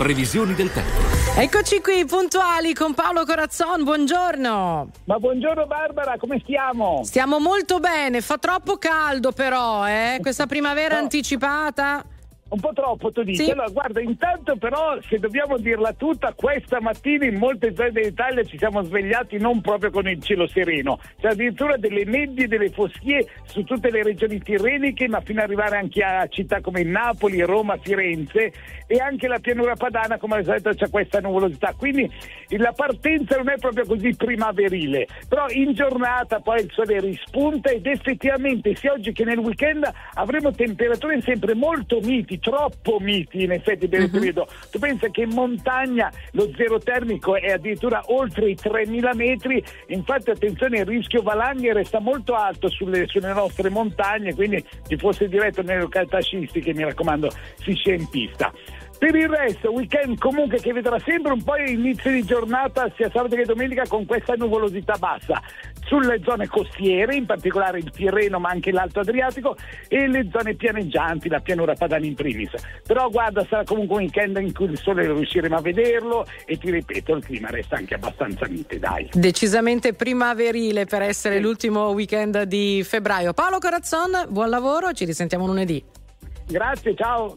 Previsioni del tempo. Eccoci qui puntuali con Paolo Corazzon, buongiorno. Ma buongiorno Barbara, come stiamo? Stiamo molto bene, fa troppo caldo però, questa primavera anticipata. Un po' troppo, tu dici. Sì. Allora, guarda, intanto però, se dobbiamo dirla tutta, questa mattina in molte zone d'Italia ci siamo svegliati non proprio con il cielo sereno. C'è addirittura delle nebbie, delle foschie su tutte le regioni tirreniche, ma fino ad arrivare anche a città come Napoli, Roma, Firenze, e anche la pianura padana, come al solito c'è questa nuvolosità. Quindi la partenza non è proprio così primaverile, però in giornata poi il sole rispunta ed effettivamente sia oggi che nel weekend avremo temperature sempre molto miti, troppo miti in effetti per il periodo. Tu pensa che in montagna lo zero termico è addirittura oltre i 3.000 metri, infatti attenzione, il rischio valanghe resta molto alto sulle nostre montagne, quindi chi fosse diretto nelle località sciistiche, mi raccomando, si scia in pista. Per il resto, weekend comunque che vedrà sempre un po' inizio di giornata sia sabato che domenica con questa nuvolosità bassa sulle zone costiere, in particolare il Tirreno ma anche l'Alto Adriatico, e le zone pianeggianti, la pianura padana in primis. Però guarda, sarà comunque un weekend in cui il sole riusciremo a vederlo e ti ripeto, il clima resta anche abbastanza mite, dai. Decisamente primaverile per essere l'ultimo weekend di febbraio. Paolo Corazzon, buon lavoro, ci risentiamo lunedì. Grazie, ciao.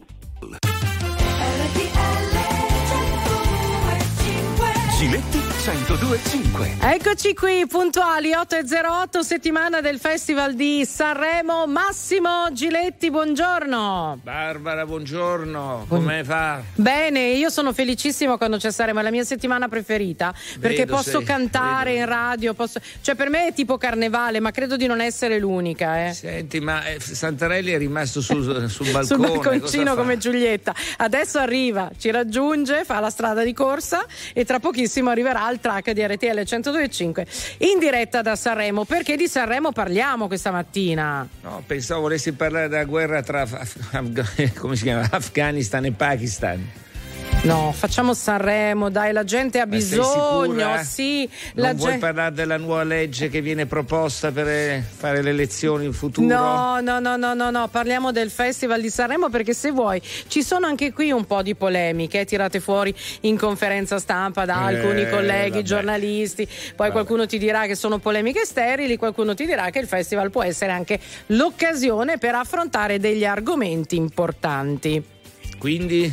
Giletti 102.5. Eccoci qui puntuali 8:08, settimana del Festival di Sanremo. Massimo Giletti, buongiorno. Barbara, buongiorno. Come va? Bene, io sono felicissima quando c'è Sanremo, è la mia settimana preferita perché posso cantare in radio, cioè per me è tipo carnevale, ma credo di non essere l'unica. Senti, ma Santarelli è rimasto sul balcone. Sul balconcino come Giulietta. Adesso arriva, ci raggiunge, fa la strada di corsa e tra pochissimo arriverà al track di RTL 102.5 in diretta da Sanremo. Perché di Sanremo parliamo questa mattina? No, pensavo volessi parlare della guerra tra come si chiama? Afghanistan e Pakistan. No, facciamo Sanremo, dai, la gente ha bisogno. Sì, non vuoi parlare della nuova legge che viene proposta per fare le elezioni in futuro? No, parliamo del Festival di Sanremo perché se vuoi ci sono anche qui un po' di polemiche tirate fuori in conferenza stampa da alcuni colleghi giornalisti, poi qualcuno ti dirà che sono polemiche sterili, qualcuno ti dirà che il festival può essere anche l'occasione per affrontare degli argomenti importanti. Quindi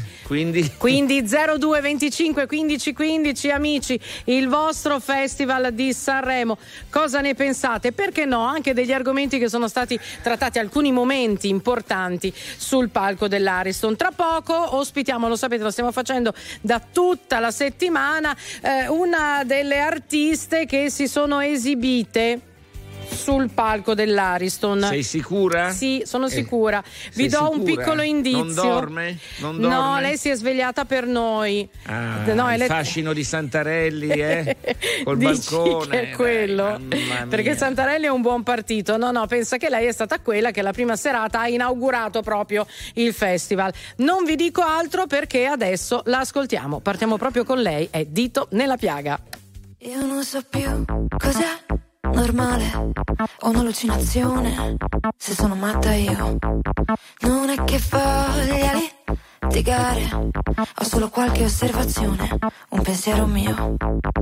02 25 15 15, amici, il vostro Festival di Sanremo, cosa ne pensate? Perché no, anche degli argomenti che sono stati trattati, alcuni momenti importanti sul palco dell'Ariston. Tra poco ospitiamo, lo sapete, lo stiamo facendo da tutta la settimana, una delle artiste che si sono esibite sul palco dell'Ariston. Sei sicura? Sì, sono sicura. Vi do un piccolo indizio. Non dorme? No, lei si è svegliata per noi. Il fascino di Santarelli, col balcone. Che è quello. Perché Santarelli è un buon partito. No, pensa che lei è stata quella che la prima serata ha inaugurato proprio il festival. Non vi dico altro perché adesso la ascoltiamo. Partiamo proprio con lei, è Dito nella piaga. Io non so più cos'è normale o un'allucinazione, se sono matta io. Non è che voglia litigare, ho solo qualche osservazione, un pensiero mio.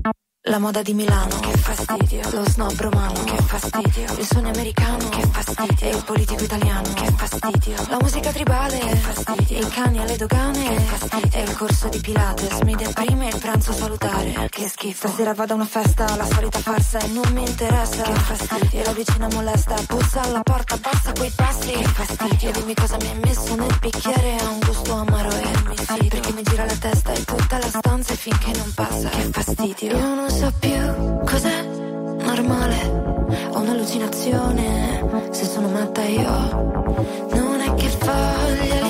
La moda di Milano, che fastidio. Lo snob romano, che fastidio. Il sogno americano, che fastidio. E il politico italiano, che fastidio. La musica tribale, che fastidio. I cani alle dogane, che fastidio. E il corso di Pilates mi deprime il pranzo salutare, che schifo. Stasera vado a una festa, la solita farsa e non mi interessa, che fastidio. E la vicina molesta, puzza alla porta, passa quei passi, che fastidio. E dimmi cosa mi hai messo nel bicchiere, ha un gusto amaro e mi fido, perché mi gira la testa e tutta la stanza e finché non passa, che fastidio. Io non so più cos'è normale o un'allucinazione, se sono matta io. Non è che voglia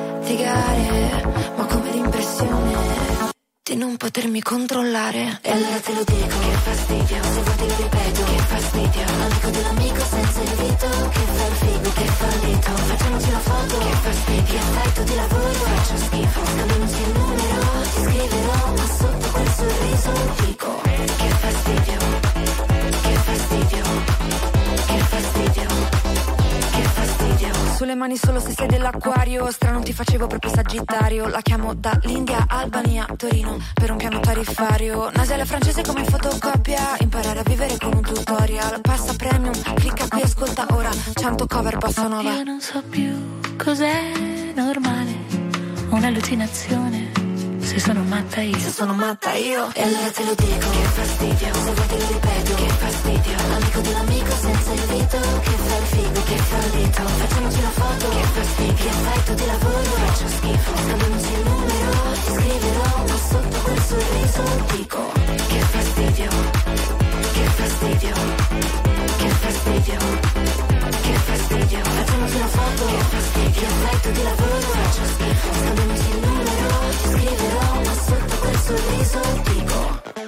litigare, ma come l'impressione di non potermi controllare. E allora te lo dico, che fastidio. Se vuoi te lo ripeto, che fastidio. Amico dell'amico senza il dito, che fa il figo, che fa il dito. Facciamoci la foto, che fastidio. Che fai tu di lavoro, faccio schifo. Scambiamoci il numero, ti scriverò, ma sotto quel sorriso dico che fastidio, che fastidio, che fastidio, che fastidio. sulle mani solo se sei dell'acquario. Strano ti facevo proprio Sagittario. La chiamo dall'India, Albania, Torino per un piano tariffario. Nasale francese come in fotocopia. Imparare a vivere con un tutorial. Passa premium, clicca qui, ascolta ora 100 cover bossa nova. Io non so più cos'è normale, un'allucinazione. Se sono matta io, se sono matta io. E allora te lo dico, che fastidio. Se vuoi te lo ripeto, che fastidio. Amico dell'amico senza il dito. Che fa il figo, che fa il dito. Facciamoci la foto, che fastidio. Che fai tu di lavoro, faccio schifo. Scambiamoci il numero, ti scriverò. Ma sotto quel sorriso dico, che fastidio. Che fastidio. Che fastidio. Che fastidio. Facciamoci la foto, che fastidio. Che fai tu di lavoro, faccio schifo. Scambiamoci il numero, ti scriverò. Ma sotto quel sorriso dico.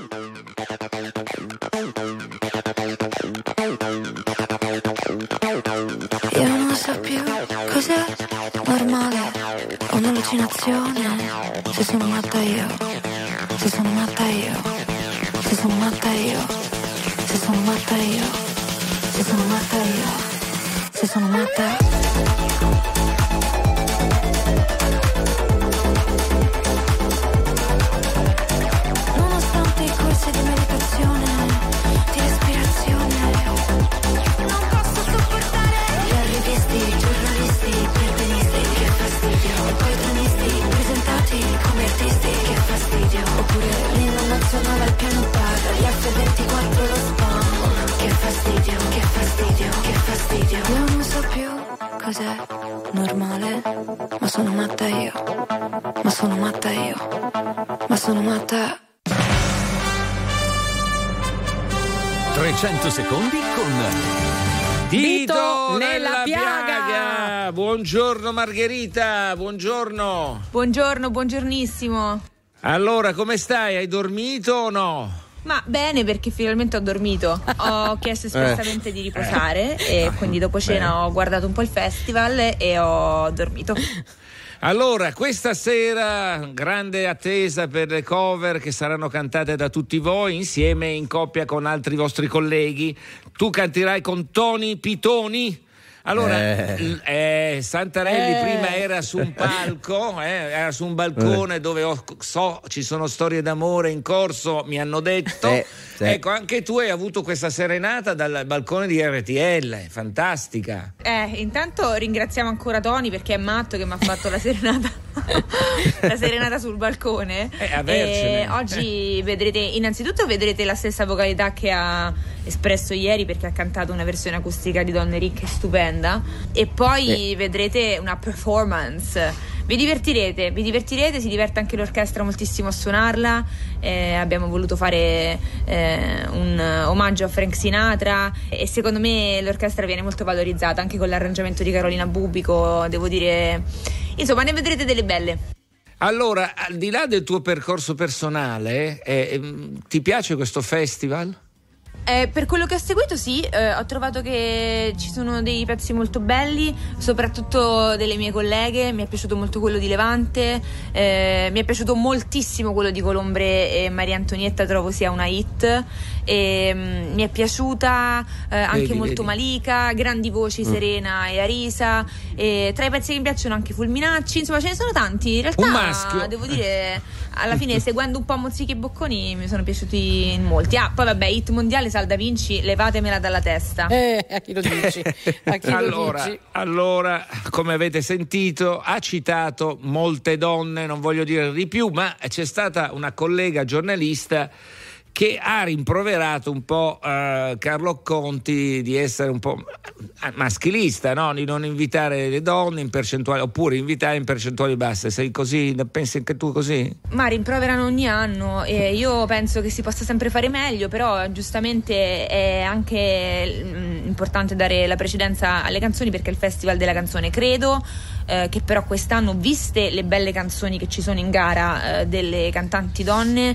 Io non so più cos'è normale, un'allucinazione. Se sono matta io, se sono matta io, se sono matta io, se sono matta io, se sono matta io, se sono matta. Di meditazione, di respirazione, non posso sopportare gli arrivisti, giornalisti, pervenisti, che fastidio. E poi cronisti, presentati come artisti, che fastidio. Oppure l'inno nazionale al piano bar, gli F24 lo spam, che fastidio, che fastidio, che fastidio. Io non so più cos'è normale, ma sono matta io, ma sono matta io, ma sono matta. 300 secondi con Dito nella piaga. Buongiorno Margherita, buongiorno. Buongiorno, buongiornissimo. Allora, come stai? Hai dormito o no? Ma bene, perché finalmente ho dormito. Ho chiesto espressamente di riposare e quindi dopo cena ho guardato un po' il festival e ho dormito. Allora, questa sera grande attesa per le cover che saranno cantate da tutti voi insieme in coppia con altri vostri colleghi. Tu canterai con Tony Pitoni. Allora, Santarelli prima era su un palco, era su un balcone dove ci sono storie d'amore in corso, mi hanno detto. Sì. Ecco, anche tu hai avuto questa serenata dal balcone di RTL, fantastica. Intanto ringraziamo ancora Tony perché è matto che mi ha fatto la serenata. La serenata sul balcone. Oggi innanzitutto vedrete la stessa vocalità che ha espresso ieri, perché ha cantato una versione acustica di Donne Ricche stupenda, e poi vedrete una performance. Vi divertirete, si diverte anche l'orchestra moltissimo a suonarla. Abbiamo voluto fare un omaggio a Frank Sinatra e secondo me l'orchestra viene molto valorizzata anche con l'arrangiamento di Carolina Bubico, devo dire. Insomma, ne vedrete delle belle. Allora, al di là del tuo percorso personale, ti piace questo festival? Per quello che ho seguito sì, ho trovato che ci sono dei pezzi molto belli, soprattutto delle mie colleghe. Mi è piaciuto molto quello di Levante, mi è piaciuto moltissimo quello di Colombre e Maria Antonietta, trovo sia una hit, e mi è piaciuta anche molto Malika, grandi voci Serena e Arisa, e tra i pezzi che mi piacciono anche Fulminacci, insomma ce ne sono tanti in realtà. Un maschio. Devo dire, alla fine seguendo un po' Mozzichi e Bocconi mi sono piaciuti in molti. Poi vabbè, hit mondiale Sal Da Vinci, levatemela dalla testa. A chi lo dici? Allora, come avete sentito, ha citato molte donne, non voglio dire di più, ma c'è stata una collega giornalista che ha rimproverato un po' Carlo Conti di essere un po' maschilista, no? Di non invitare le donne in percentuali, oppure invitare in percentuali basse. Sei così? Pensi anche tu così? Ma rimproverano ogni anno e io penso che si possa sempre fare meglio, però giustamente è anche importante dare la precedenza alle canzoni, perché è il Festival della Canzone. Credo che però quest'anno, viste le belle canzoni che ci sono in gara delle cantanti donne,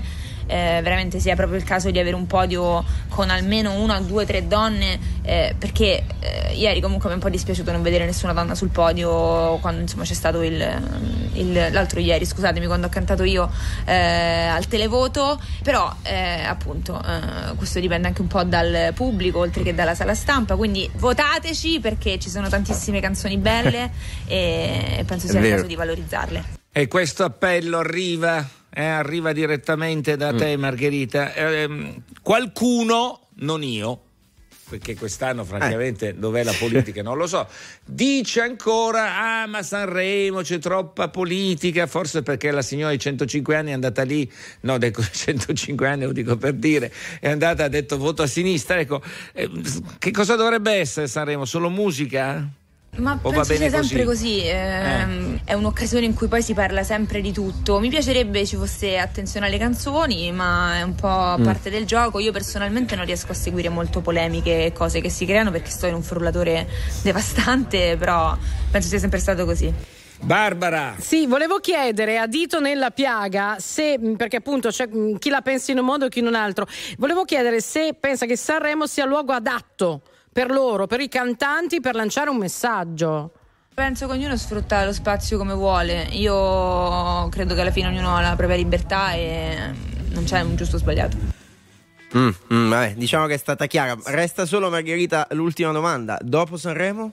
veramente sia proprio il caso di avere un podio con almeno 1, 2, 3 donne, perché ieri comunque mi è un po' dispiaciuto non vedere nessuna donna sul podio quando insomma c'è stato l'altro ieri, scusatemi, quando ho cantato io al televoto, però appunto questo dipende anche un po' dal pubblico oltre che dalla sala stampa, quindi votateci perché ci sono tantissime canzoni belle e penso sia il caso di valorizzarle. E questo appello arriva direttamente da te, Margherita. Qualcuno, non io, perché quest'anno francamente dov'è la politica non lo so, dice ancora ma Sanremo c'è troppa politica, forse perché la signora di 105 anni è andata lì, no, dico 105 anni, lo dico per dire, è andata, ha detto voto a sinistra, ecco, che cosa dovrebbe essere Sanremo? Solo musica? Ma penso sia sempre così, è un'occasione in cui poi si parla sempre di tutto. Mi piacerebbe ci fosse attenzione alle canzoni, ma è un po' parte del gioco. Io personalmente non riesco a seguire molto polemiche e cose che si creano perché sto in un frullatore devastante, però penso sia sempre stato così. Barbara. Sì, volevo chiedere a dito nella piaga se, perché appunto c'è chi la pensa in un modo e chi in un altro, volevo chiedere se pensa che Sanremo sia il luogo adatto per loro, per i cantanti, per lanciare un messaggio. Penso che ognuno sfrutta lo spazio come vuole. Io credo che alla fine ognuno ha la propria libertà e non c'è un giusto o sbagliato. Vabbè, diciamo che è stata chiara. Resta solo, Margherita, l'ultima domanda. Dopo Sanremo,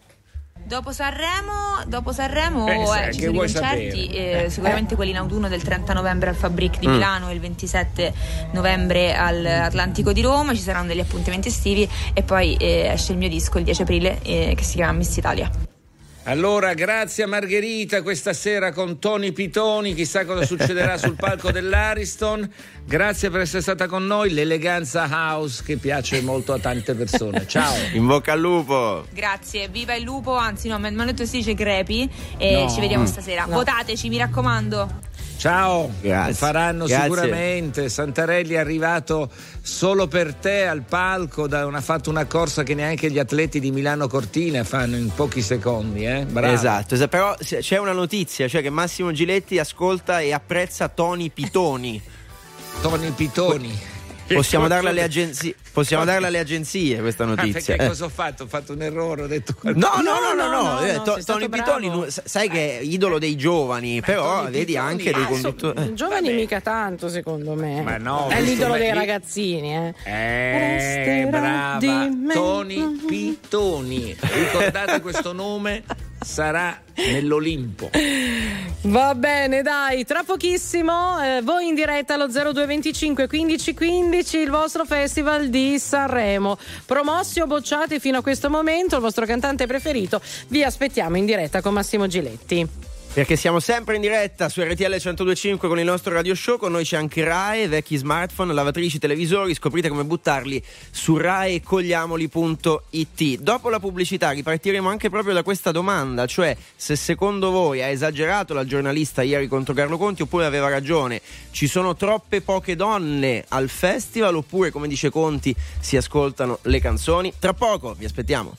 ci sono i concerti, sicuramente quelli in autunno del 30 novembre al Fabric di Milano e il 27 novembre all'Atlantico di Roma, ci saranno degli appuntamenti estivi e poi esce il mio disco il 10 aprile che si chiama Miss Italia. Allora, grazie a Margherita questa sera con Tony Pitoni, chissà cosa succederà sul palco dell'Ariston. Grazie per essere stata con noi, l'eleganza house che piace molto a tante persone. Ciao. In bocca al lupo. Grazie, viva il lupo, anzi no, mi hanno detto si dice crepi e ci vediamo stasera. Votateci, mi raccomando. Ciao, grazie. Lo faranno sicuramente. Santarelli è arrivato solo per te al palco, ha fatto una corsa che neanche gli atleti di Milano Cortina fanno in pochi secondi, bravo. Esatto, però c'è una notizia, cioè che Massimo Giletti ascolta e apprezza Tony Pitoni. Tony Pitoni. Possiamo darla alle agenzie. Possiamo darla alle agenzie questa notizia. Perché cosa ho fatto? Ho fatto un errore, ho detto No. Tony Pitoni, sai che è idolo dei giovani, però Tony vedi Pitoni, anche dei conduttori. Giovani mica tanto, secondo me. Ma no, è l'idolo dei ragazzini, brava. Tony Pitoni. Ricordate questo nome? Sarà nell'Olimpo. Va bene, dai, tra pochissimo voi in diretta allo 0225 15 15 il vostro festival di Sanremo. Promossi o bocciati fino a questo momento, il vostro cantante preferito, vi aspettiamo in diretta con Massimo Giletti. Perché siamo sempre in diretta su RTL 102.5 con il nostro radio show. Con noi c'è anche Rai, vecchi smartphone, lavatrici, televisori. Scoprite come buttarli su raecogliamoli.it. Dopo la pubblicità ripartiremo anche proprio da questa domanda, cioè se secondo voi ha esagerato la giornalista ieri contro Carlo Conti oppure aveva ragione. Ci sono troppe poche donne al festival oppure, come dice Conti, si ascoltano le canzoni? Tra poco, vi aspettiamo.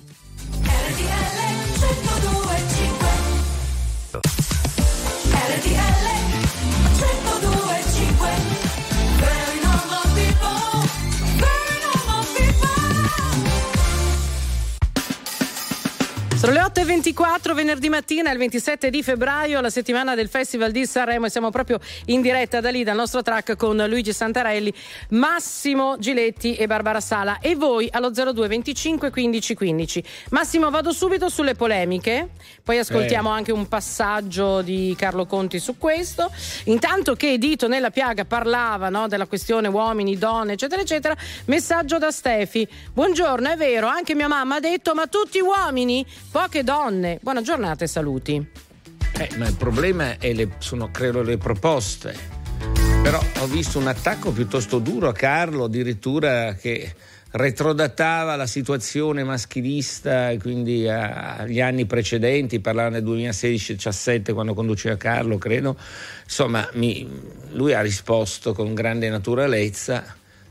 Sono le 8:24, venerdì mattina, il 27 di febbraio, la settimana del Festival di Sanremo, e siamo proprio in diretta da lì, dal nostro track, con Luigi Santarelli, Massimo Giletti e Barbara Sala. E voi allo 0225 15 15. Massimo, vado subito sulle polemiche, poi ascoltiamo anche un passaggio di Carlo Conti su questo. Intanto che Dito nella piaga parlava, no, della questione uomini, donne, eccetera, eccetera, messaggio da Stefi. Buongiorno, è vero, anche mia mamma ha detto, ma tutti uomini? Poche donne. Buona giornata e saluti. Ma il problema sono credo le proposte. Però ho visto un attacco piuttosto duro a Carlo, addirittura, che retrodatava la situazione maschilista e quindi agli anni precedenti, parlava nel 2016-17 quando conduceva Carlo, credo. Insomma, lui ha risposto con grande naturalezza.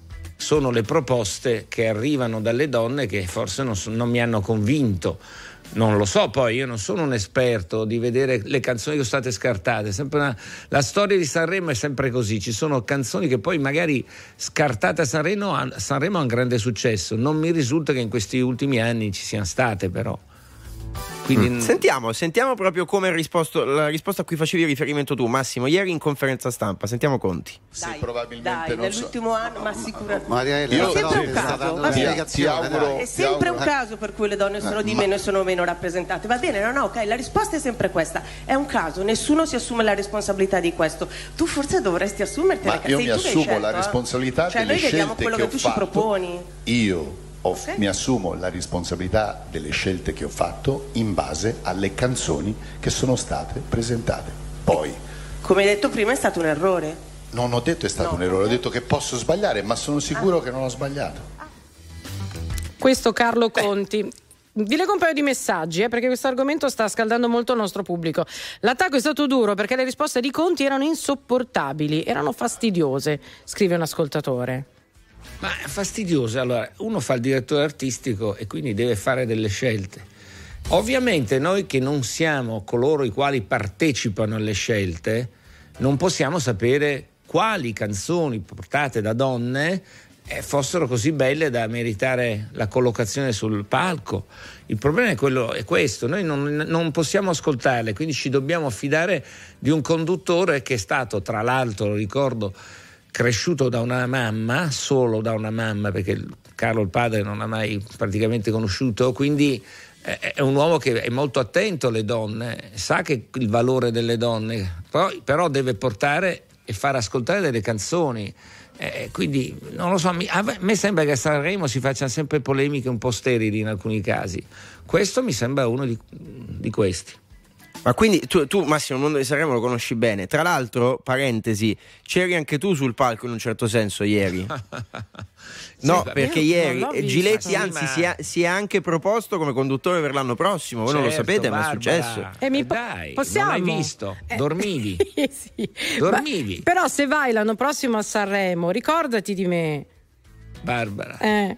Sono le proposte che arrivano dalle donne che forse non mi hanno convinto. Non lo so, poi io non sono un esperto di vedere le canzoni che sono state scartate. La storia di Sanremo è sempre così, ci sono canzoni che poi magari scartate a Sanremo ha un grande successo. Non mi risulta che in questi ultimi anni ci siano state, però. Quindi... Sentiamo proprio come la risposta a cui facevi riferimento tu, Massimo, ieri in conferenza stampa. Sentiamo Conti. Sì, probabilmente nell'ultimo anno, ma sicuramente. Mariella, è sempre un caso. È sempre un caso per cui le donne sono di meno e sono meno rappresentate. Va bene, no, ok, la risposta è sempre questa. È un caso, nessuno si assume la responsabilità di questo. Tu forse dovresti assumertene. Ma io mi assumo la responsabilità delle scelte che ho tu fatto. Ci proponi. Mi assumo la responsabilità delle scelte che ho fatto in base alle canzoni che sono state presentate. Poi, come hai detto prima, è stato un errore. Non ho detto è stato un errore, ho detto che posso sbagliare, ma sono sicuro che non ho sbagliato. Questo Carlo Conti. Vi leggo un paio di messaggi, perché questo argomento sta scaldando molto il nostro pubblico. L'attacco è stato duro perché le risposte di Conti erano insopportabili, erano fastidiose, scrive un ascoltatore. Ma è fastidioso. Allora, uno fa il direttore artistico e quindi deve fare delle scelte. Ovviamente noi che non siamo coloro i quali partecipano alle scelte non possiamo sapere quali canzoni portate da donne fossero così belle da meritare la collocazione sul palco. Il problema è questo, noi non possiamo ascoltarle, quindi ci dobbiamo affidare di un conduttore che è stato, tra l'altro, lo ricordo, cresciuto da una mamma, solo da una mamma, perché Carlo il padre non l'ha mai praticamente conosciuto, quindi è un uomo che è molto attento alle donne, sa che il valore delle donne, però deve portare e far ascoltare delle canzoni. Quindi non lo so, a me sembra che a Sanremo si facciano sempre polemiche un po' sterili in alcuni casi. Questo mi sembra uno di questi. Ma quindi tu Massimo, il mondo di Sanremo lo conosci bene. Tra l'altro, parentesi, c'eri anche tu sul palco in un certo senso ieri. No, perché ieri Giletti anzi si è anche proposto come conduttore per l'anno prossimo. Voi non lo sapete, ma è successo. Dai, possiamo? Non l'hai visto? Dormivi. Sì. Dormivi. Però se vai l'anno prossimo a Sanremo, ricordati di me. Barbara.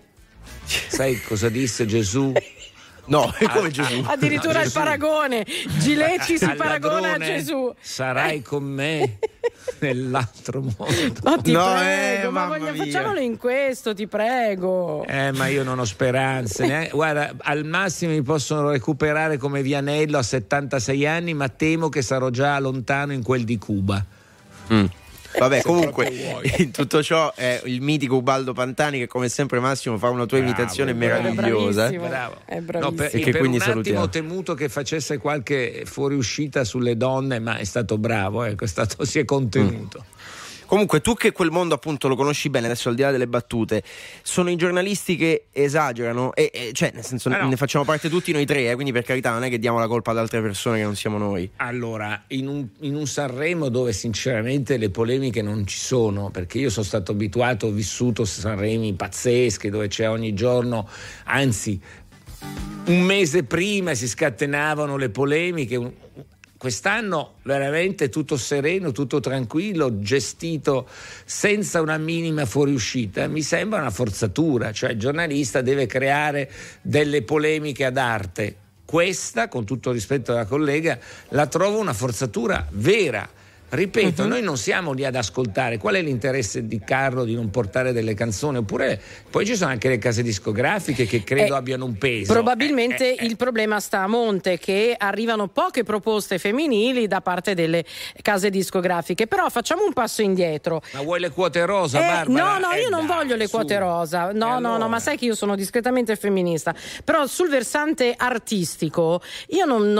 Sai cosa disse Gesù? No, è come Gesù. Addirittura il paragone. Giletti si paragona a Gesù. Sarai con me nell'altro mondo. No, ti prego, facciamolo in questo, ti prego. Ma io non ho speranze. Guarda, al massimo mi possono recuperare come Vianello a 76 anni, ma temo che sarò già lontano in quel di Cuba. Vabbè, comunque in tutto ciò è il mitico Ubaldo Pantani che come sempre Massimo fa una tua imitazione meravigliosa. È bravissimo. Per un attimo ho temuto che facesse qualche fuoriuscita sulle donne, ma è stato bravo, si è contenuto. Comunque tu che quel mondo appunto lo conosci bene, adesso al di là delle battute, sono i giornalisti che esagerano cioè nel senso ne facciamo parte tutti noi tre, quindi per carità non è che diamo la colpa ad altre persone che non siamo noi. Allora, in un Sanremo dove sinceramente le polemiche non ci sono, perché io sono stato abituato, ho vissuto Sanremi pazzeschi dove c'è ogni giorno, anzi un mese prima si scatenavano le polemiche. Quest'anno veramente tutto sereno, tutto tranquillo, gestito senza una minima fuoriuscita. Mi sembra una forzatura, cioè il giornalista deve creare delle polemiche ad arte. Questa, con tutto rispetto alla collega, la trovo una forzatura vera. Ripeto, noi non siamo lì ad ascoltare. Qual è l'interesse di Carlo di non portare delle canzoni? Oppure poi ci sono anche le case discografiche che credo abbiano un peso. Probabilmente il problema sta a monte, che arrivano poche proposte femminili da parte delle case discografiche. Però facciamo un passo indietro. Ma vuoi le quote rosa, Barbara? No, io non voglio le quote rosa. No, ma sai che io sono discretamente femminista. Però sul versante artistico io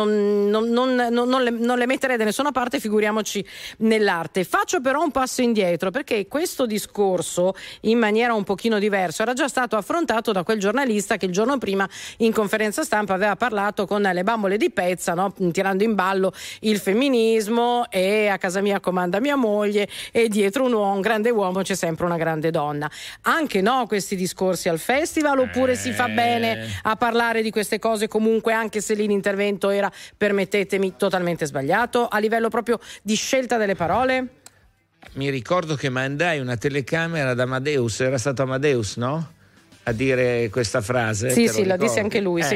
non le metterei da nessuna parte, figuriamoci nell'arte. Faccio però un passo indietro, perché questo discorso in maniera un pochino diversa era già stato affrontato da quel giornalista che il giorno prima in conferenza stampa aveva parlato con le bambole di pezza, no? Tirando in ballo il femminismo e a casa mia comanda mia moglie e dietro un grande uomo c'è sempre una grande donna. Anche questi discorsi al festival, oppure si fa bene a parlare di queste cose comunque, anche se lì l'intervento era, permettetemi, totalmente sbagliato a livello proprio di scelta delle parole? Mi ricordo che mandai una telecamera ad Amadeus, era stato Amadeus, no? A dire questa frase. Sì, la disse anche lui, sì.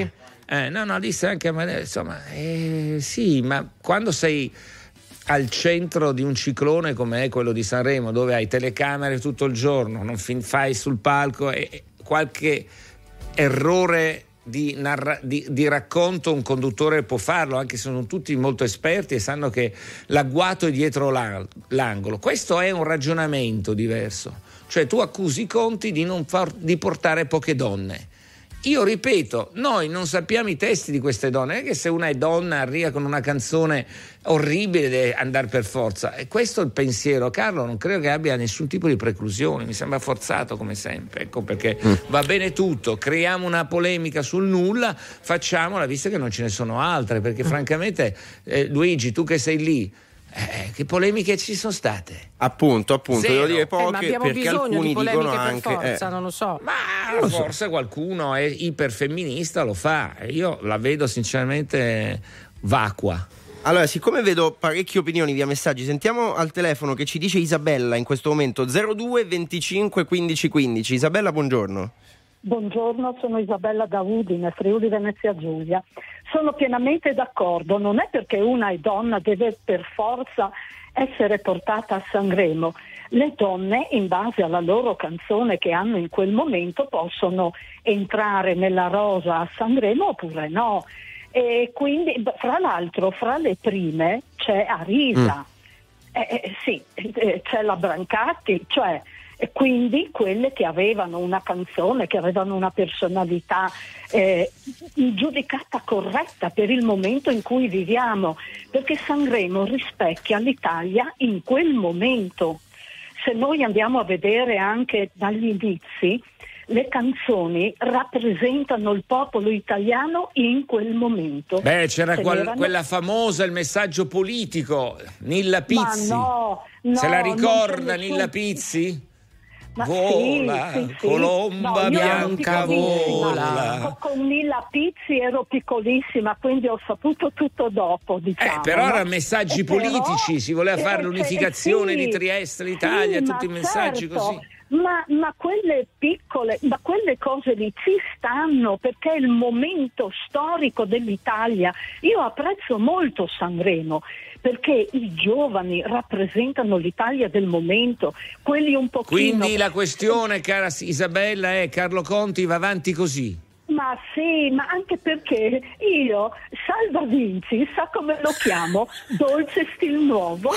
disse anche a me, insomma, sì, ma quando sei al centro di un ciclone come è quello di Sanremo, dove hai telecamere tutto il giorno, non fai sul palco e qualche errore di racconto un conduttore può farlo, anche se sono tutti molto esperti e sanno che l'agguato è dietro l'angolo. Questo è un ragionamento diverso, cioè tu accusi Conti di portare poche donne. Io ripeto, noi non sappiamo i testi di queste donne, non è che se una è donna arriva con una canzone orribile deve andare per forza, e questo è il pensiero. Carlo non credo che abbia nessun tipo di preclusione, mi sembra forzato come sempre, ecco perché va bene tutto, creiamo una polemica sul nulla, facciamola visto che non ce ne sono altre, perché francamente Luigi, tu che sei lì, che polemiche ci sono state? Appunto, devo dire poche, ma perché alcuni di dicono anche forza, non lo so. Ma forse qualcuno è iperfemminista, lo fa. Io la vedo sinceramente vacua. Allora, siccome vedo parecchie opinioni via messaggi, sentiamo al telefono che ci dice Isabella in questo momento, 02 25 15 15. Isabella, buongiorno. Buongiorno, sono Isabella da Udine, Friuli Venezia Giulia. Sono pienamente d'accordo, non è perché una è donna deve per forza essere portata a Sanremo. Le donne, in base alla loro canzone che hanno in quel momento, possono entrare nella rosa a Sanremo oppure no. E quindi, fra l'altro, fra le prime c'è Arisa, c'è la Brancati, cioè... E quindi quelle che avevano una canzone, che avevano una personalità giudicata corretta per il momento in cui viviamo, perché Sanremo rispecchia l'Italia in quel momento. Se noi andiamo a vedere anche dagli inizi, le canzoni rappresentano il popolo italiano in quel momento. C'era quella famosa, il messaggio politico, Nilla Pizzi. No, se la ricorda Nilla Pizzi? Ma vola, sì. colomba bianca vola. Con Nilla Pizzi ero piccolissima, quindi ho saputo tutto dopo, diciamo. Però erano messaggi politici, si voleva fare l'unificazione di Trieste, l'Italia, tutti i messaggi così. Ma quelle piccole, ma quelle cose lì ci stanno perché è il momento storico dell'Italia. Io apprezzo molto Sanremo perché i giovani rappresentano l'Italia del momento, quelli un pochino... Quindi la questione, cara Isabella, è Carlo Conti va avanti così? Ma sì, ma anche perché io, Salva Vinci, sa come lo chiamo? Dolce stil nuovo.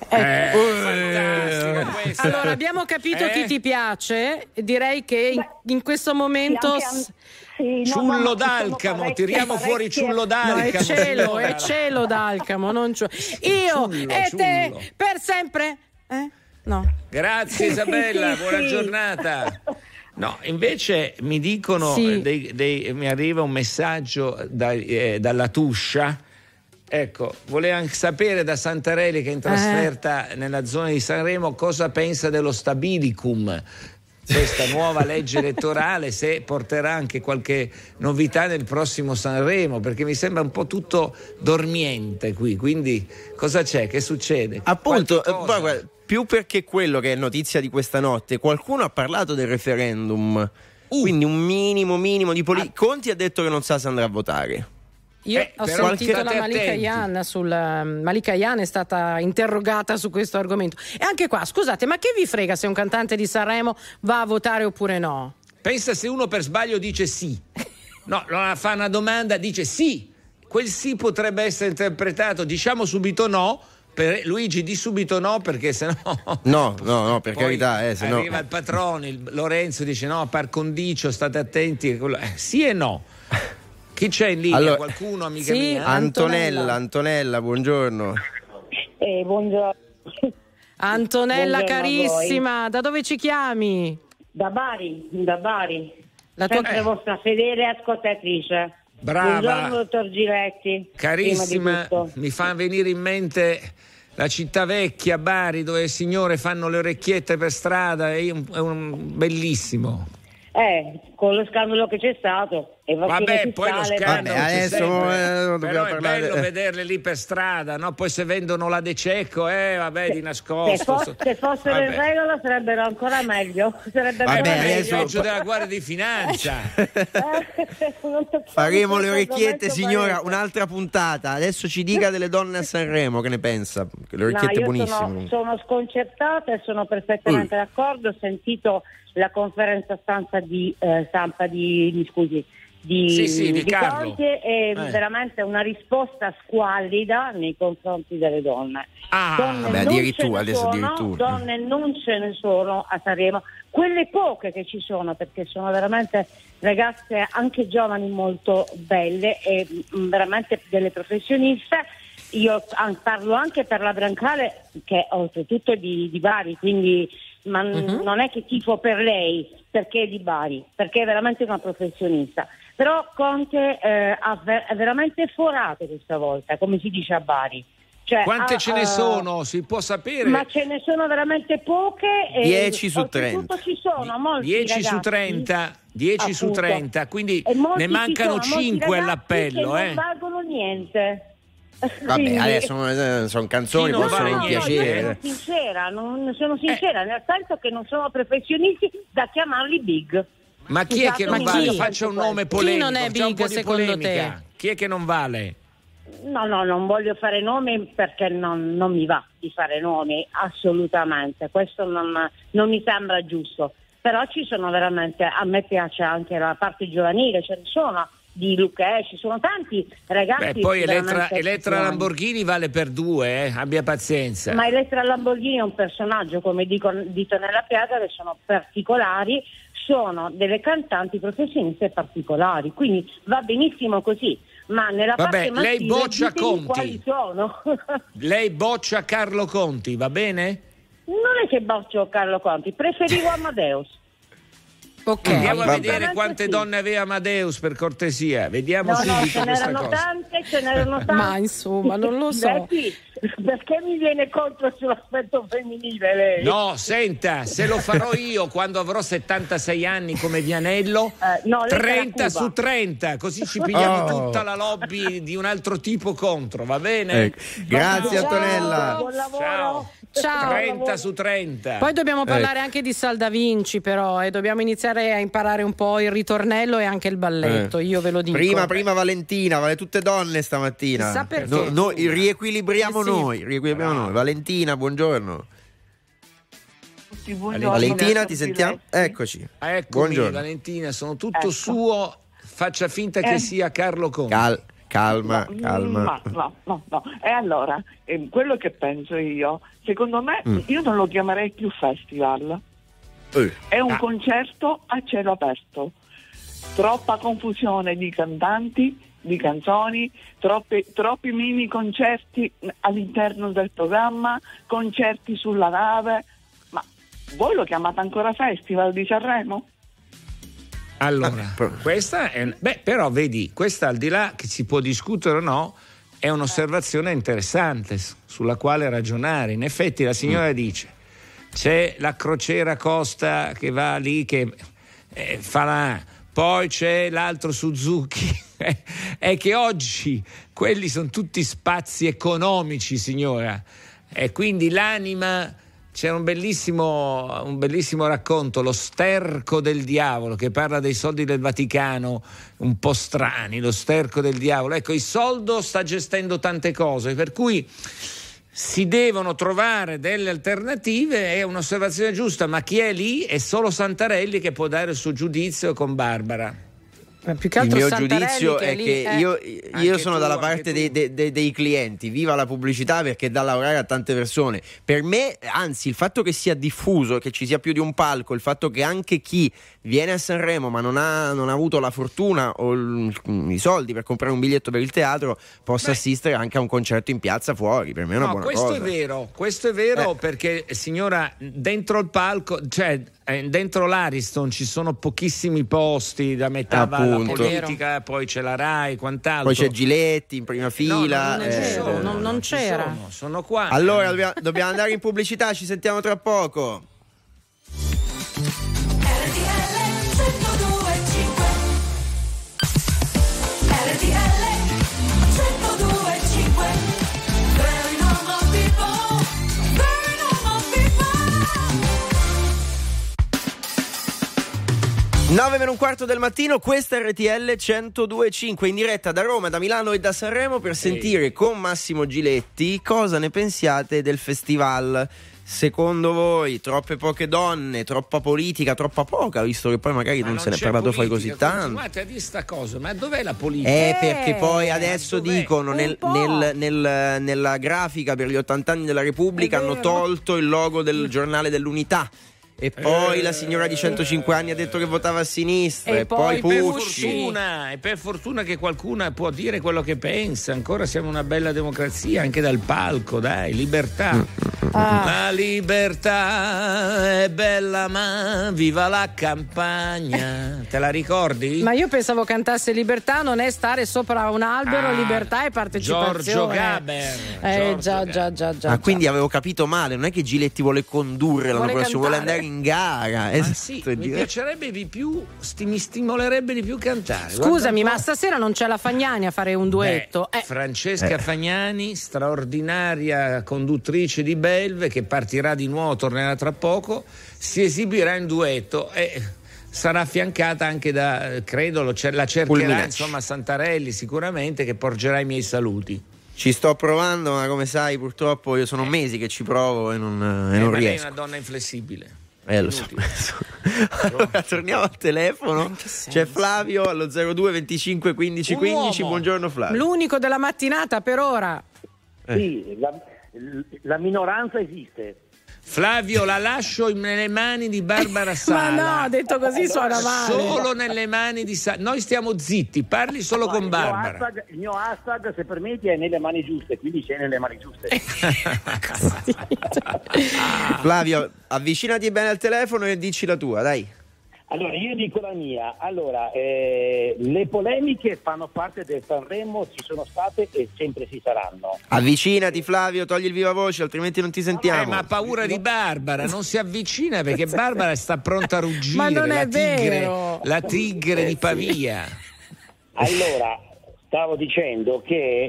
Allora, abbiamo capito chi ti piace, direi che in questo momento... Ciullo d'Alcamo, tiriamo fuori Ciullo d'Alcamo. No, è cielo d'Alcamo, non io e te per sempre. No. Grazie Isabella, buona giornata. No, invece mi dicono, mi arriva un messaggio dalla Tuscia. Ecco, voleva anche sapere da Santarelli, che è in trasferta nella zona di Sanremo, cosa pensa dello stabilicum, questa nuova legge elettorale, se porterà anche qualche novità nel prossimo Sanremo, perché mi sembra un po' tutto dormiente qui. Quindi cosa c'è? Che succede? Appunto, più perché quello che è notizia di questa notte, qualcuno ha parlato del referendum, quindi un minimo di Conti ha detto che non sa se andrà a votare. Io ho sentito la Malika Yan Malika Yan è stata interrogata su questo argomento. E anche qua, scusate, ma che vi frega se un cantante di Sanremo va a votare oppure no? Pensa se uno per sbaglio dice sì. No, fa una domanda, dice sì. Quel sì potrebbe essere interpretato, diciamo subito no. Per Luigi di subito no, perché sennò no, per carità, arriva il patrono, Lorenzo dice no, par condicio, state attenti, sì e no. Chi c'è in linea? Allora, qualcuno, amica mia? Antonella, buongiorno. Buongiorno. Antonella, buongiorno, carissima, da dove ci chiami? Da Bari. Sempre vostra fedele ascoltatrice. Brava. Buongiorno, dottor Giletti. Carissima, mi fa venire in mente la città vecchia, Bari, dove le signore fanno le orecchiette per strada, è un bellissimo. Con lo scandalo che c'è stato. Vabbè, poi lo scandalo adesso però è bello vederle lì per strada, no? Poi se vendono la De Cecco, di nascosto. Se fossero in regola sarebbero ancora meglio. Peggio della Guardia di Finanza. Faremo le orecchiette, signora, un'altra puntata. Adesso ci dica delle donne a Sanremo, che ne pensa? Le orecchiette buonissime. Sono sconcertata e sono perfettamente d'accordo. Ho sentito la conferenza stampa di Carlo. Conte, è veramente una risposta squallida nei confronti delle donne. Addirittura. Donne non ce ne sono a Sanremo, quelle poche che ci sono, perché sono veramente ragazze anche giovani molto belle e veramente delle professioniste. Io parlo anche per la Brancale, che oltretutto è di Bari, quindi non è che tifo per lei perché è di Bari, perché è veramente una professionista. Però Conte ha veramente forato questa volta, come si dice a Bari. Cioè, quante ce ne sono? Si può sapere? Ma ce ne sono veramente poche. 10 su 30. Ci sono molti 10 ragazzi, su 30, 10 appunto, su 30, quindi ne mancano 5 all'appello. Che non valgono niente. Vabbè, adesso sono canzoni, possono piacere. Sono sincera, nel senso che non sono professionisti da chiamarli big. Ma chi è che non vale? Faccia un nome polemico. Chi non è big secondo te? Chi è che non vale? No, non voglio fare nomi perché non mi va di fare nomi, assolutamente. Questo non mi sembra giusto. Però ci sono veramente, a me piace anche la parte giovanile, ce ne sono di Luque, ci sono tanti ragazzi. Poi Elettra Lamborghini vale per 2, abbia pazienza. Ma Elettra Lamborghini è un personaggio, come dito nella piaga, che sono particolari, sono delle cantanti professioniste particolari, quindi va benissimo così. Ma nella parte maschile, lei boccia Conti. Quali sono? Lei boccia Carlo Conti, va bene? Non è che boccio Carlo Conti, preferivo Amadeus. Ok, andiamo a vedere quante donne aveva Amadeus, per cortesia. Vediamo subito questa cosa. Ce n'erano tante. Ma insomma, non lo so. Perché mi viene contro sull'aspetto femminile lei? No, senta, se lo farò io quando avrò 76 anni come Vianello, 30 su 30, così ci pigliamo tutta la lobby di un altro tipo contro, va bene? Grazie Antonella. Buon lavoro. Ciao. 30 su 30. Poi dobbiamo parlare anche di Salda Vinci, però, e dobbiamo iniziare a imparare un po' il ritornello e anche il balletto, io ve lo dico. Prima Valentina, vale tutte donne stamattina. Chissà perché. Noi riequilibriamo noi. Valentina, buongiorno. Valentina, ti sentiamo? Eccoci. Eccomi, buongiorno. Valentina, sono tutto suo. Faccia finta che sia Carlo Conti. Calma. No. E allora, quello che penso io, secondo me, io non lo chiamerei più festival. È un concerto a cielo aperto. Troppa confusione di cantanti, di canzoni, troppi mini concerti all'interno del programma, concerti sulla nave. Ma voi lo chiamate ancora Festival di Sanremo? Allora, questa è però vedi, questa, al di là che si può discutere o no, è un'osservazione interessante sulla quale ragionare. In effetti la signora dice: c'è la Crociera Costa che va lì, che farà, poi c'è l'altro Suzuki. È che oggi quelli sono tutti spazi economici, signora, e quindi l'anima. C'è un bellissimo racconto, Lo sterco del diavolo, che parla dei soldi del Vaticano un po' strani, lo sterco del diavolo. Ecco, il soldo sta gestendo tante cose, per cui si devono trovare delle alternative. È un'osservazione giusta, ma chi è lì è solo Santarelli che può dare il suo giudizio con Barbara. Più che altro il mio Santarelli, giudizio è che io sono dalla parte dei clienti. Viva la pubblicità, perché dà lavorare a tante persone. Per me, anzi, il fatto che sia diffuso, che ci sia più di un palco, il fatto che anche chi viene a Sanremo ma non ha avuto la fortuna o i soldi per comprare un biglietto per il teatro possa assistere anche a un concerto in piazza fuori, per me è una buona cosa. Questo è vero, perché, signora, dentro il palco, cioè dentro l'Ariston ci sono pochissimi posti, da metà va la politica, poi c'è la Rai, quant'altro. Poi c'è Giletti in prima fila. Non c'era. Sono qua. Allora dobbiamo andare in pubblicità, ci sentiamo tra poco. 9:15 del mattino, questa è RTL 102.5 in diretta da Roma, da Milano e da Sanremo per sentire con Massimo Giletti cosa ne pensiate del festival. Secondo voi troppe poche donne, troppa politica, troppa poca, visto che poi magari non se ne è parlato poi così tanto. Continuate a dire sta cosa, ma dov'è la politica? Perché poi adesso dicono nella grafica per gli 80 anni della Repubblica hanno tolto il logo del giornale dell'Unità. E poi la signora di 105 anni ha detto che votava a sinistra. E poi per fortuna che qualcuno può dire quello che pensa. Ancora siamo una bella democrazia, anche dal palco, dai, libertà. La libertà è bella, ma viva la campagna. Te la ricordi? Ma io pensavo cantasse libertà non è stare sopra un albero, libertà e partecipazione. Giorgio Gaber. Già. Ah, quindi avevo capito male, non è che Giletti vuole condurre l'anno prossimo, vuole andare in gara. Sì, mi piacerebbe di più, mi stimolerebbe di più cantare. Scusami, ma stasera non c'è la Fagnani a fare un duetto? Francesca Fagnani, straordinaria conduttrice di Belve, che partirà di nuovo, tornerà tra poco, si esibirà in duetto e sarà affiancata anche da, credo, la cercherà, insomma, Santarelli sicuramente, che porgerà i miei saluti. Ci sto provando, ma come sai purtroppo io sono mesi che ci provo e non riesco. Lei è una donna inflessibile. Lo so. Allora torniamo al telefono. C'è Flavio allo 02 25 15 15. Buongiorno Flavio. L'unico della mattinata per ora. Sì, la minoranza esiste. Flavio, la lascio nelle mani di Barbara Sala. Ma no, detto così suona male. Solo nelle mani di Sala. Noi stiamo zitti, parli solo con Barbara. Il mio hashtag, se permetti, è nelle mani giuste, quindi sei nelle mani giuste. Flavio, avvicinati bene al telefono e dici la tua, dai. Allora, io dico la mia. Allora, le polemiche fanno parte del Sanremo, ci sono state e sempre ci saranno. Avvicinati Flavio, togli il viva voce, altrimenti non ti sentiamo. Ma ha paura di Barbara, non si avvicina perché Barbara sta pronta a ruggire. Ma non è vero. La tigre di Pavia. Allora, stavo dicendo che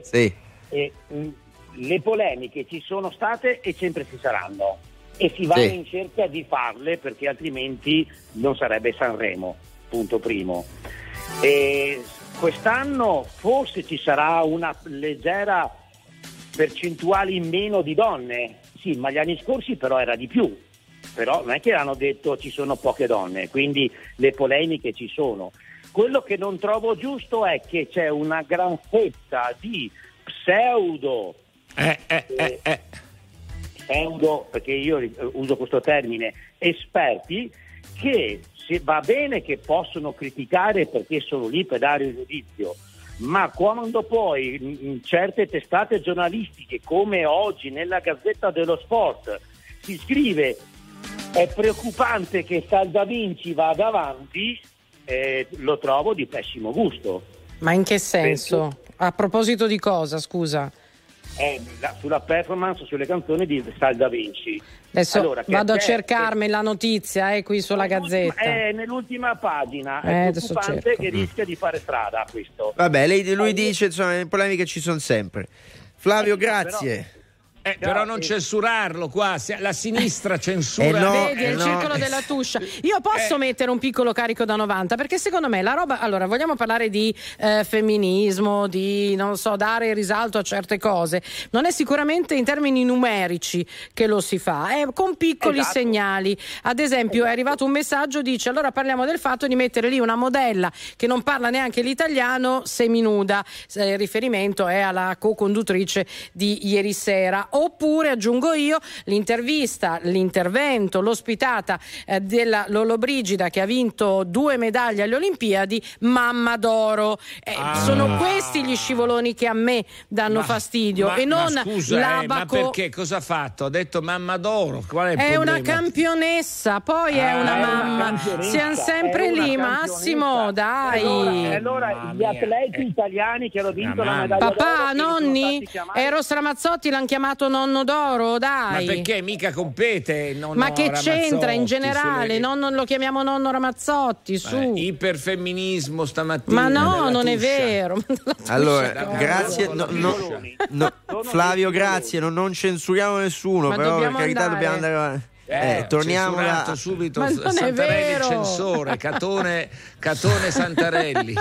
le polemiche ci sono state e sempre ci saranno. E si va in cerca di farle perché altrimenti non sarebbe Sanremo, punto primo. E quest'anno forse ci sarà una leggera percentuale in meno di donne, sì, ma gli anni scorsi però era di più, però non è che hanno detto ci sono poche donne, quindi le polemiche ci sono. Quello che non trovo giusto è che c'è una gran fetta di pseudo, perché io uso questo termine, esperti, che va bene che possono criticare perché sono lì per dare un giudizio, ma quando poi in certe testate giornalistiche come oggi nella Gazzetta dello Sport si scrive è preoccupante che Salda Vinci vada avanti, lo trovo di pessimo gusto. Ma in che senso? A proposito di cosa, scusa? Sulla performance, sulle canzoni di Salda Vinci. Adesso allora, vado a cercarmi la notizia qui sulla Gazzetta. È nell'ultima pagina, è preoccupante che rischia di fare strada questo. Vabbè, lui dice, insomma, le polemiche ci sono sempre. Flavio, grazie. Però non censurarlo qua, la sinistra censura. Vedi, il circolo della tuscia. Io posso mettere un piccolo carico da 90 perché secondo me la roba, allora vogliamo parlare di femminismo, di non so, dare risalto a certe cose, non è sicuramente in termini numerici che lo si fa, è con piccoli segnali. Ad esempio è arrivato un messaggio, dice allora parliamo del fatto di mettere lì una modella che non parla neanche l'italiano seminuda, il riferimento è alla co-conduttrice di ieri sera. Oppure, aggiungo io, l'intervento, l'ospitata della Lollobrigida che ha vinto 2 medaglie alle Olimpiadi, Mamma d'oro. Sono questi gli scivoloni che a me danno fastidio e non l'abaco. Ma perché? Cosa ha fatto? Ha detto Mamma d'oro? Qual è il problema? Una campionessa, poi è una mamma. Siamo sempre lì, Massimo, dai. Allora gli atleti italiani che hanno vinto la medaglia d'oro. Papà, nonni, Eros Ramazzotti l'hanno chiamato nonno d'oro, dai. Ma perché mica compete nonno Ma che Ramazzotti, c'entra in generale? Non lo chiamiamo nonno Ramazzotti, su. Iperfemminismo stamattina. Ma no, non è vero. Allora, grazie. Flavio, grazie. Non censuriamo nessuno, però per carità dobbiamo andare avanti. torniamo subito Ma non Santarelli il censore, Catone Santarelli.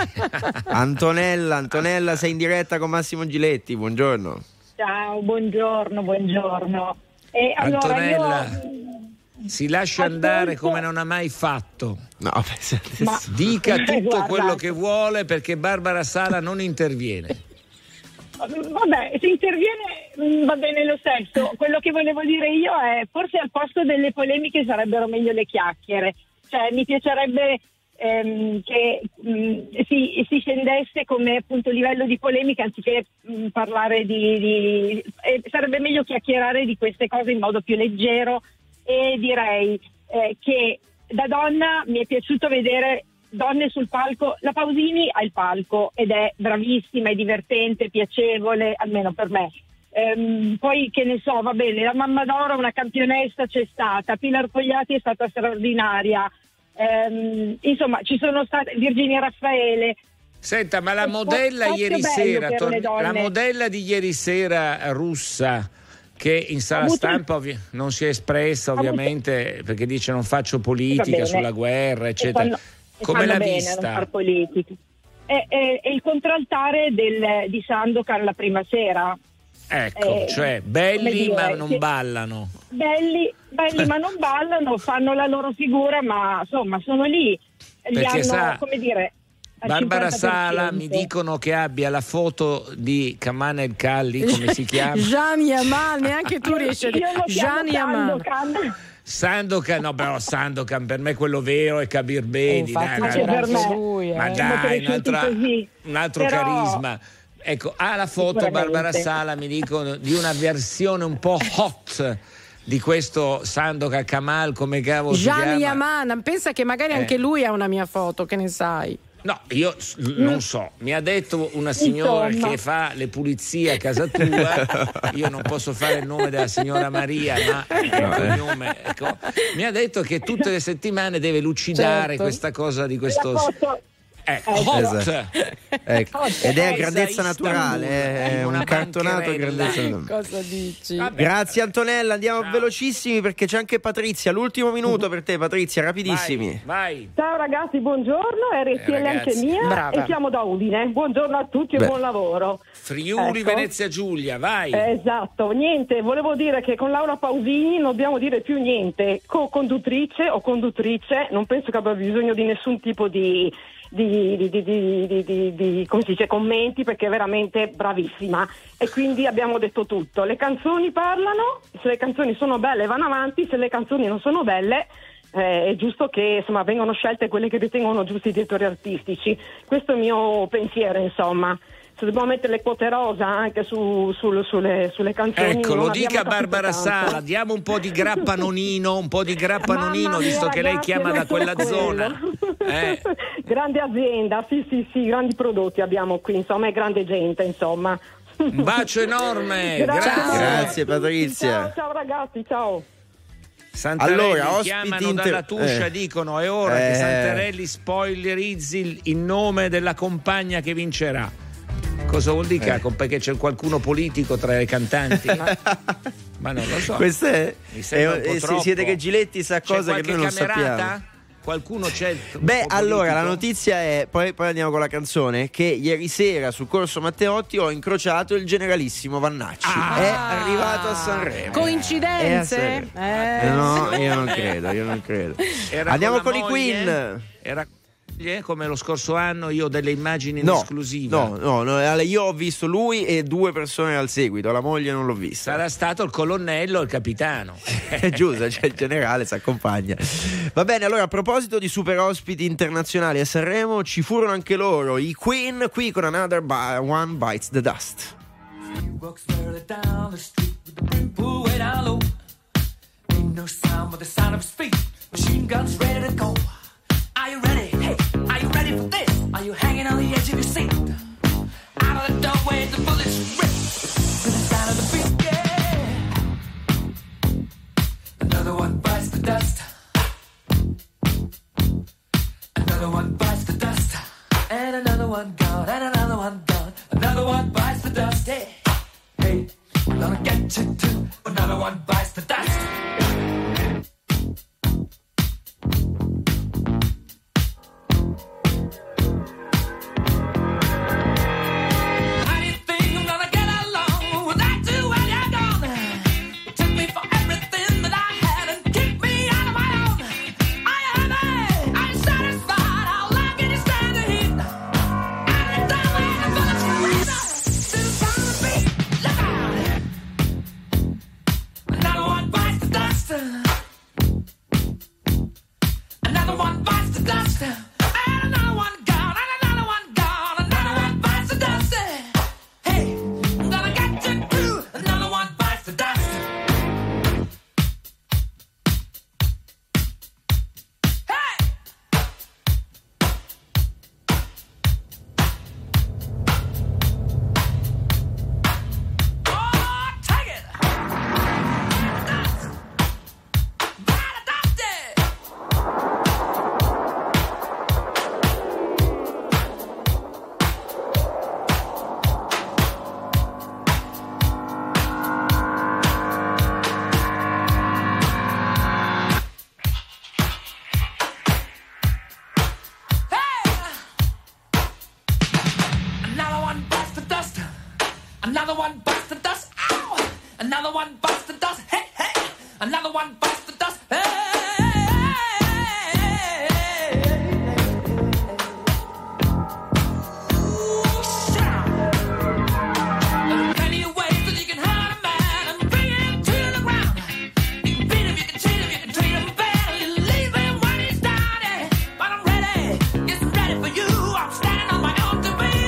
Antonella, sei in diretta con Massimo Giletti, buongiorno. Ciao, buongiorno. Antonella, si lascia andare come non ha mai fatto. Dica tutto quello che vuole, perché Barbara Sala non interviene. Vabbè, se interviene va bene lo stesso. Quello che volevo dire io è: forse al posto delle polemiche sarebbero meglio le chiacchiere. Cioè, mi piacerebbe che si scendesse come appunto livello di polemica, anziché parlare sarebbe meglio chiacchierare di queste cose in modo più leggero. E direi che da donna mi è piaciuto vedere donne sul palco. La Pausini ha il palco ed è bravissima, è divertente, piacevole, almeno per me. Poi che ne so, va bene, la Mamma d'Oro, una campionessa c'è stata, Pilar Fogliati è stata straordinaria, insomma ci sono state Virginia Raffaele. Senta, ma la modella ieri sera, la modella di ieri sera russa, che in sala stampa non si è espressa ovviamente perché dice non faccio politica sulla guerra, eccetera. Come l'ha vista? Non far politica. È il contraltare di Sandokan la prima sera. Ecco, cioè belli ma non ballano. Belli ma non ballano, fanno la loro figura, ma insomma sono lì. Come dire, Barbara Sala mi dicono che abbia la foto di Kaman El Kalli, come si chiama? Jean Yamal, neanche tu riesci a dire Jean Yamal. Sandokan, no, però Sandokan per me è quello vero, è Kabir Bedi, ma dai, un altro carisma. Ecco, ha la foto Barbara Sala, mi dicono, di una versione un po' hot di questo Sandokan Kamal, come cavolo si chiama? Jean Yaman, pensa che magari anche lui ha una mia foto, che ne sai? No, io non so, mi ha detto una signora che fa le pulizie a casa tua, io non posso fare il nome della signora Maria, ma il cognome, ecco. Mi ha detto che tutte le settimane deve lucidare questa cosa di questo... Ecco. Ed è a grandezza naturale, è un cartonato a grandezza naturale. Cosa dici? Grazie Antonella, andiamo velocissimi perché c'è anche Patrizia. L'ultimo minuto per te, Patrizia, rapidissimi. Vai. Ciao ragazzi, buongiorno, RTL anche mia e siamo da Udine. Buongiorno a tutti e buon lavoro. Friuli, Venezia Giulia, vai. Esatto, niente, volevo dire che con Laura Pausini non dobbiamo dire più niente. Co-conduttrice o conduttrice, non penso che abbia bisogno di nessun tipo di come si dice, commenti, perché è veramente bravissima e quindi abbiamo detto tutto. Le canzoni parlano, se le canzoni sono belle vanno avanti, se le canzoni non sono belle è giusto che insomma vengano scelte quelle che ritengono giusti i direttori artistici. Questo è il mio pensiero, insomma. Se dobbiamo mettere le quote rosa anche sulle canzoni, ecco, lo dica Barbara Sala, diamo un po' di grappa nonino, visto che lei chiama da quella zona. Grande azienda, sì, grandi prodotti abbiamo qui, insomma, è grande gente, insomma. Un bacio enorme. Grazie Patrizia. Ciao ragazzi, ciao. Santarelli, chiamano dalla Tuscia, dicono è ora che Santarelli spoilerizzi il nome della compagna che vincerà. Cosa vuol dire? Perché c'è qualcuno politico tra i cantanti? Ma non lo so. Questo siete che Giletti sa cose che noi non sappiamo. Qualcuno c'è? Allora la notizia è, poi andiamo con la canzone, che ieri sera su Corso Matteotti ho incrociato il generalissimo Vannacci. È arrivato a Sanremo. Coincidenze? No, io non credo. Andiamo con i Queen. Era come lo scorso anno, io ho delle immagini in esclusiva. No, io ho visto lui e 2 persone al seguito, la moglie non l'ho vista. Sarà stato il colonnello o il capitano. È giusto, cioè il generale si accompagna. Va bene, allora a proposito di super ospiti internazionali a Sanremo, ci furono anche loro, i Queen, qui con Another One Bites the Dust. Are you ready? Hey, are you ready for this? Are you hanging on the edge of your seat? Out of the doorway, the bullets rip to the sound of the beat, yeah. Another one bites the dust. Another one bites the dust. And another one gone, and another one gone. Another one bites the dust, hey. Hey, I'm gonna get you too. Another one bites the dust. the dust. And another one gone, and another one gone, another one bites the dust. Hey, I'm gonna get you too. Another one bites the dust. Another one bites the dust. Ow! Another one bites the dust. Hey, hey! Another one bites the dust. Hey! Plenty of ways that you can hurt a man and bring him to the ground. You can beat him, you can cheat him, you can treat him bad. You leave him when he's down. But I'm ready, yes, I'm ready for you. I'm standing on my own to beat.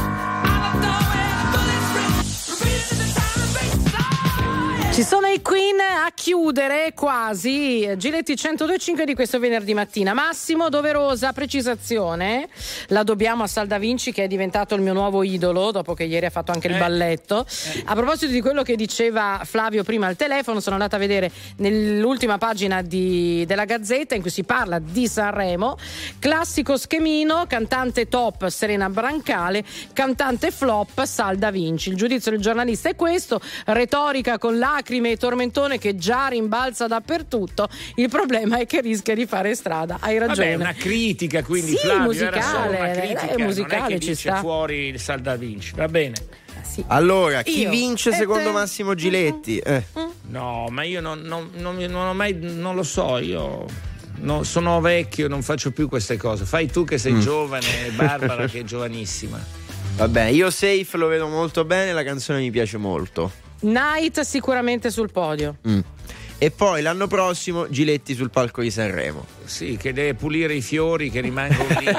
Ci sono i Queen a chiudere quasi Giletti 102.5 di questo venerdì mattina. Massimo, doverosa precisazione, la dobbiamo a Sal Da Vinci, che è diventato il mio nuovo idolo dopo che ieri ha fatto anche il balletto. A proposito di quello che diceva Flavio prima al telefono, sono andata a vedere nell'ultima pagina della Gazzetta in cui si parla di Sanremo. Classico schemino: cantante top Serena Brancale, cantante flop Sal Da Vinci. Il giudizio del giornalista è questo: retorica con lacrime e tormentone che già rimbalza dappertutto. Il problema è che rischia di fare strada. Hai ragione. Vabbè, una critica, quindi, sì, Flavio, musicale, era solo una critica, musicale, non è che ci dice sta fuori il Sal Da Vinci, va bene. Sì. Allora, chi vince secondo Massimo Giletti? No, ma io non ho mai, non lo so, io sono vecchio, non faccio più queste cose. Fai tu che sei giovane, e Barbara che è giovanissima. Vabbè, io Safe lo vedo molto bene, la canzone mi piace molto. Night sicuramente sul podio. E poi l'anno prossimo Giletti sul palco di Sanremo. Sì, che deve pulire i fiori che rimangono lì.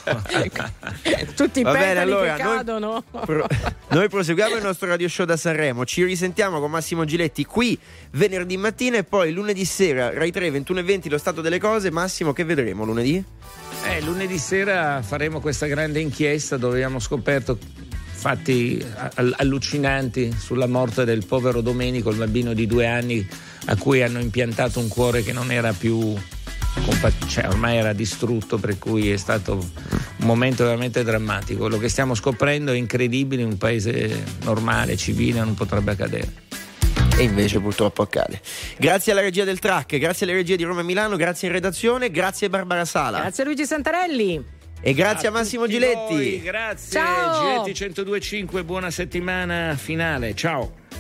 Tutti i Va bene, petali allora, che cadono. Noi proseguiamo il nostro radio show da Sanremo. Ci risentiamo con Massimo Giletti qui venerdì mattina e poi lunedì sera Rai 3 21:20 lo stato delle cose. Massimo, che vedremo lunedì? Lunedì sera faremo questa grande inchiesta dove abbiamo scoperto fatti allucinanti sulla morte del povero Domenico, il bambino di 2 anni a cui hanno impiantato un cuore che non era più, cioè ormai era distrutto, per cui è stato un momento veramente drammatico. Quello che stiamo scoprendo è incredibile, in un paese normale, civile, non potrebbe accadere. E invece purtroppo accade. Grazie alla regia del track, grazie alle regie di Roma e Milano, grazie in redazione, grazie Barbara Sala. Grazie a Luigi Santarelli. E grazie a Massimo Giletti. Voi, grazie. Ciao. Giletti 102.5, buona settimana finale. Ciao.